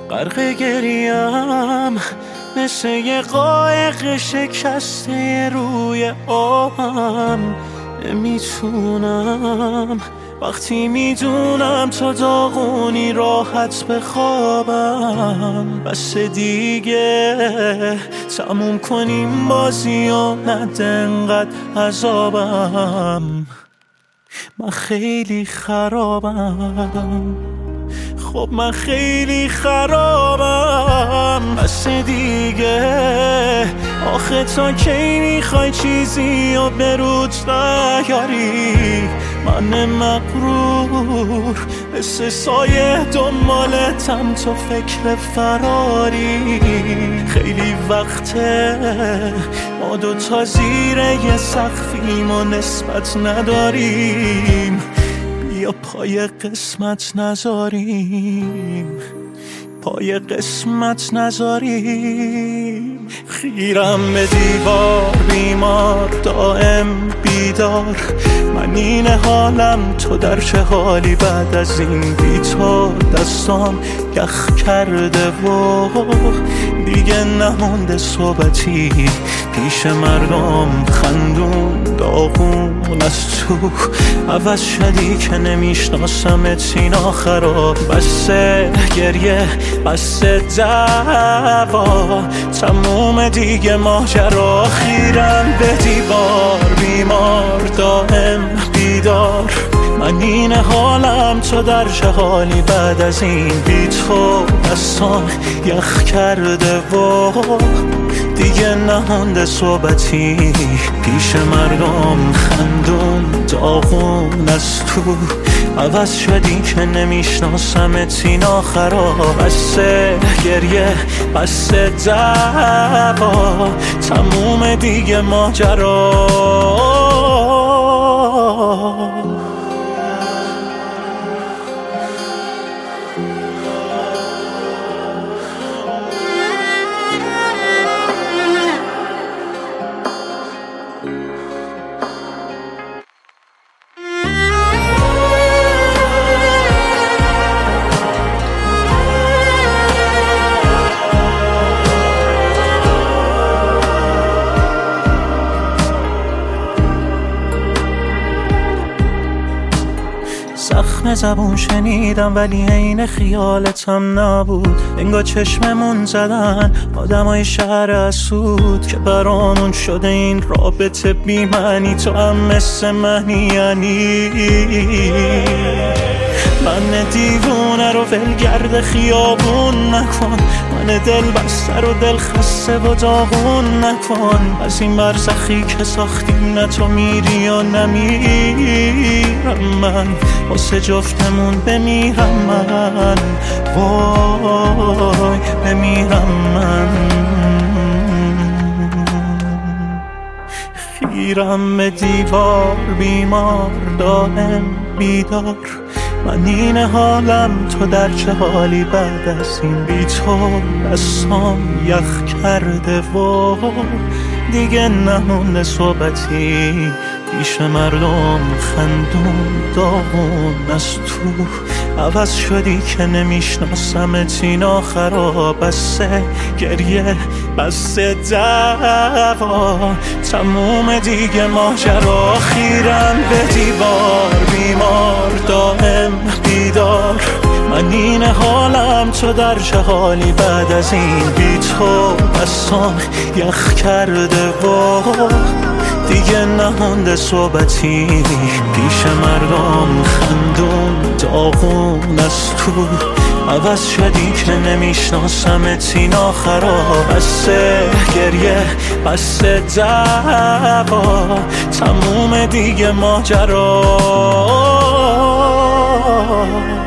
غرق گریم مثل یه قایق شکسته روی آبم. نمیتونم وقتی میدونم تو داغونی راحت بخوابم. بس دیگه تموم کنیم بازی و نده انقدر عذابم. من خیلی خرابم، خب من خیلی خرابم. بس دیگه آخه تا کی میخوای چیزی و برود نیاری؟ من مغرور مثل سایه دنبالتم تو فکر فراری. خیلی وقته ما دوتا زیر یه سقفیم و نسبت نداریم. بیا پای قسمت نذاریم، پای قسمت نذاریم. خیرم به دیوار بیمار دائم بیدار. من این حالم تو در چه حالی بعد از این بی تو؟ دستام یخ کرده و دیگه نمونده صحبتی پیش مردم. خندون داغون از تو عوض شدی که نمیشناسمت. سینا خراب بسه گریه بسه دعوا تموم دیگه ماجرا. خیرم به دیوار بیمار دائم بیدار. من این حالم تو در چه حالی بعد از این بی تو؟ دستام یخ کرده و دیگه نمونده صحبتی پیش مردم. خندون داغون از تو عوض شدی که نمیشناسمت. سینا خراب بسه گریه بسه دعوا تموم دیگه ماجرا. زخم زبون شنیدم ولی عین خیالتم نبود. انگار چشممون زدن آدمای شهر اسود که برامون شده این رابطه بی معنی. تو هم مثل منی یعنی من دیوونه رو ولگرد خیابون نکن. من دل بسته رو دل خسته و داغون نکن. از این برزخی که ساختیم نه تو میری و نمیرم. من واسه جفتمون بمیرم من، وای بمیرم من. خیرم به دیوار بیمار دائم بیدار. من این حالم تو در چه حالی بعد از این بی تو؟ دستام یخ کرده و دیگه نمونده صحبتی پیش مردم. خندون داغون از تو عوض شدی که نمیشناسمت. سینا خراب بسه گریه بسه دعوا تموم دیگه ماجرا. خیرم به دیوار بیمار دائم بیدار. من این حالم تو در چه حالی بعد از این بی تو؟ دستام یخ کرده و دیگه نمونده صحبتی پیش مردم. خندون داغون از تو عوض شدی که نمیشناسمت. سینا خراب بسه گریه بسه دعوا تموم دیگه ماجرا.